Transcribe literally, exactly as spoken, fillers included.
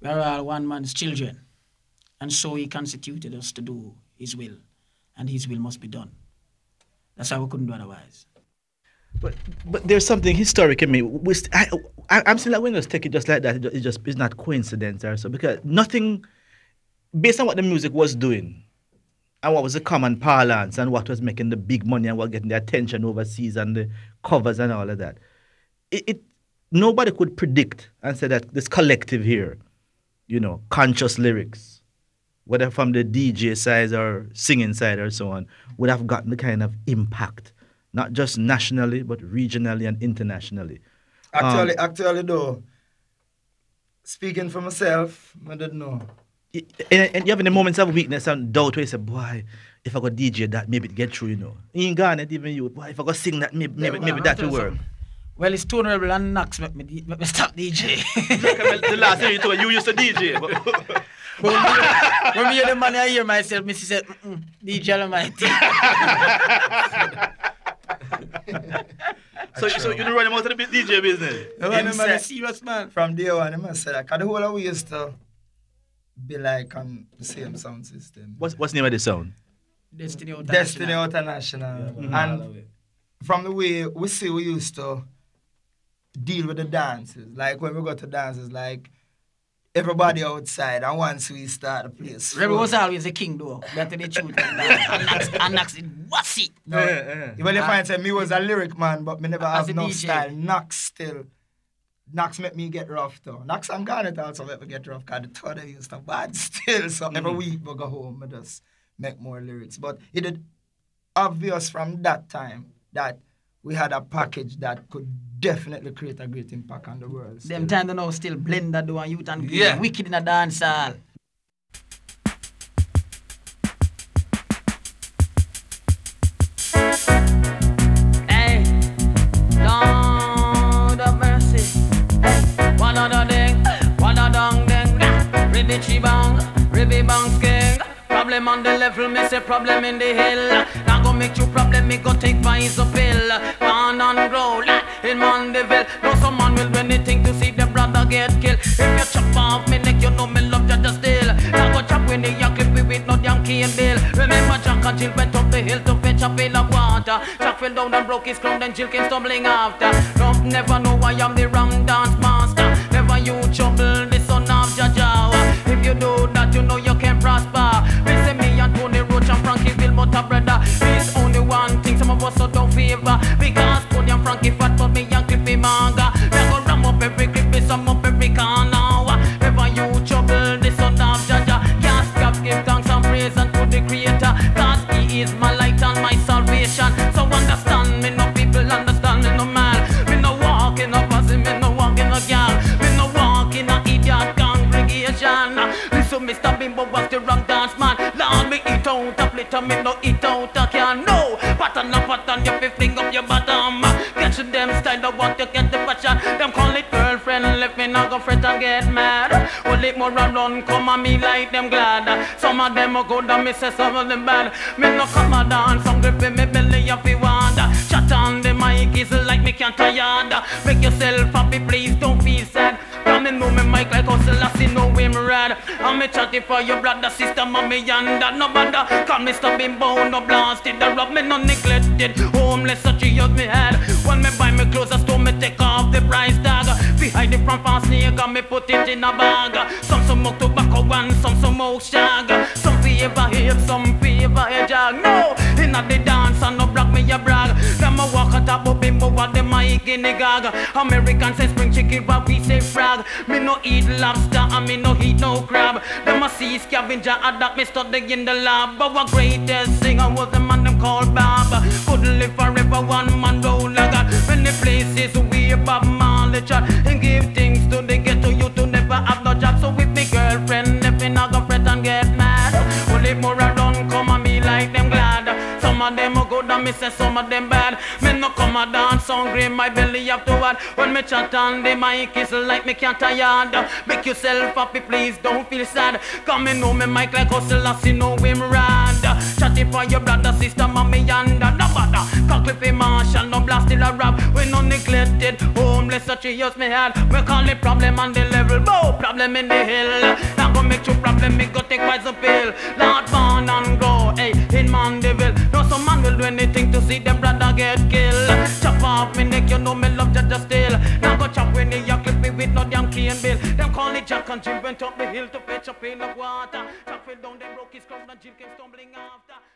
We are all one man's children. And so he constituted us to do his will. And his will must be done. That's how we couldn't do otherwise. But but there's something historic in me. We st- I, I, I'm saying that we just take it just like that. It just, it just it's not coincidence or so. Because nothing, based on what the music was doing, and what was the common parlance, and what was making the big money, and what getting the attention overseas, and the covers and all of that, it, it nobody could predict and say that this collective here, you know, conscious lyrics, whether from the D J side or singing side or so on, would have gotten the kind of impact. Not just nationally, but regionally and internationally. Actually, um, actually though, speaking for myself, I don't know. And, and you have any moments of weakness and doubt where you say, boy, if I go D J that, maybe it get through, you know. You ain't gone it, even you. Boy, if I go sing that, maybe, maybe, Yeah, maybe that will work. Well, it's too honorable and Knox make me, make me stop D J. The last time you told me, you used to D J. But when me, when me hear the money, I hear myself, Missy said, D J Almighty. so, so you don't run him out of the D J business? No, man, man, a serious man. From day one, I must say that. Because the whole of we used to be like on the same sound system. What's, what's the name of the sound? Destiny International. Destiny International. Yeah, mm-hmm. And from the way we see, we used to deal with the dances. Like when we go to dances, like everybody outside, and once we start the place. Rebel was always the king, though. Better the truth. And Knox, what's it? No, yeah, yeah. Well, if I say me was a lyric man, but me never have no D J style. Knox still. Knox make me get rough, though. Knox and Garnet also make me get rough, because the two of them used to bad still. So mm-hmm. every week we go home, we just make more lyrics. But it is obvious from that time that we had a package that could definitely create a great impact on the world. Still. Them time they now still blend that do and youth and yeah. wicked in a dance hall. Hey, Lord of mercy. Hey, one of the ding, one of the ding, ribby chibang, ribby bang king. Problem on the level, me say problem in the hill. Now go make you problem, me go take vice a pill. Pan and grow in Mandeville. No some man will do anything to see the brother get killed. If you chop off me neck, you know me love you just still. Now go chop when the young clip we with no damn cane bill. Remember Jack and Jill went up the hill to fetch a pail of water. Jack fell down and broke his crown, then Jill came stumbling after. Don't never know I am the ram dance master. Never you trouble the son of Jaja. If you do that, you know you can prosper. We say me and Tony Roach and Frankie Bill, but a brother. There's only one thing some of us so don't favor. Because Tony and Frankie fat, but me and Clippy manga. We go ram up every Clippy, some up every corner. Never you trouble the son of Jaja. Can't stop, give thanks and praise unto the Creator. Cause He is my light and my salvation. So understand me, no people understand me, no man. Me no walk in a pussy, me no walk in a gang. Me no walk in a idiot congregation. Listen, Mister Bimbo was the wrong dance man. Lord, me eat out a plate, me no eat out a can. No, pattern a pattern, you fi fling up your bottom. Get to them style, I want to get the passion. Them call it girlfriend, left me not go fret and get mad. Hold it more and run, come on me like them glad. Some of them are good and me say some of them bad. Me no come a dance, some grip in me belly up you want. Chat on the mic is like me can't tired. Make yourself happy, please don't feel sad. Come and know me mic like hustle, I see no him rad. I'm me chatty for your brother, sister, mommy, and that no bother. Call me stop Bimbo, no blasted, the rub me no neglected. Homeless, such a hug me head. When me buy me clothes, I store me take off the price tag. Behind the front fast snake, and me put it in a bag. Some smoke tobacco and some smoke shag. Some favor hip, some favor a jag. No, in the dance and no brag me a brag. Them a walk at top of Bimbo, what them a guinea gag. Americans say spring chicken, but we say frog. Me no eat lobster and me no eat no crab. Them a sea scavenger, and that me study in the lab. But what greatest singer was the man them called Bob. Couldn't live forever, one man roll like that. When the places we Bob Marley chat and give things to the ghetto you to never have no job. So with me girlfriend, if me not go fret and get mad. Only more around come and me like them glad. Some of them are good and me say some of them bad. Me no come a dance hungry, my belly have to add. When me chat on the mic is like me can't tired. Make yourself happy, please don't feel sad. Come and know me mic like hustle, I see no him run. yonder. Chatty for your brother, sister, mommy yonder. No bother, cockliffy marshal, no blast till a rap. We no neglected, homeless, such a use me had. We call it problem on the level, bow, problem in the hill. Now go make you problem, me go take by the pill. Lord born and grow, hey, in Mandeville. No some man will do anything to see them brother get killed. Chop off me neck, you know me love just still. Now go chop when they yak clip me with no damn key and bill. Them call it Jack and Jill went up the hill to fetch a pail of water. Chop it down, them broke his crown and Jill came stumbling after.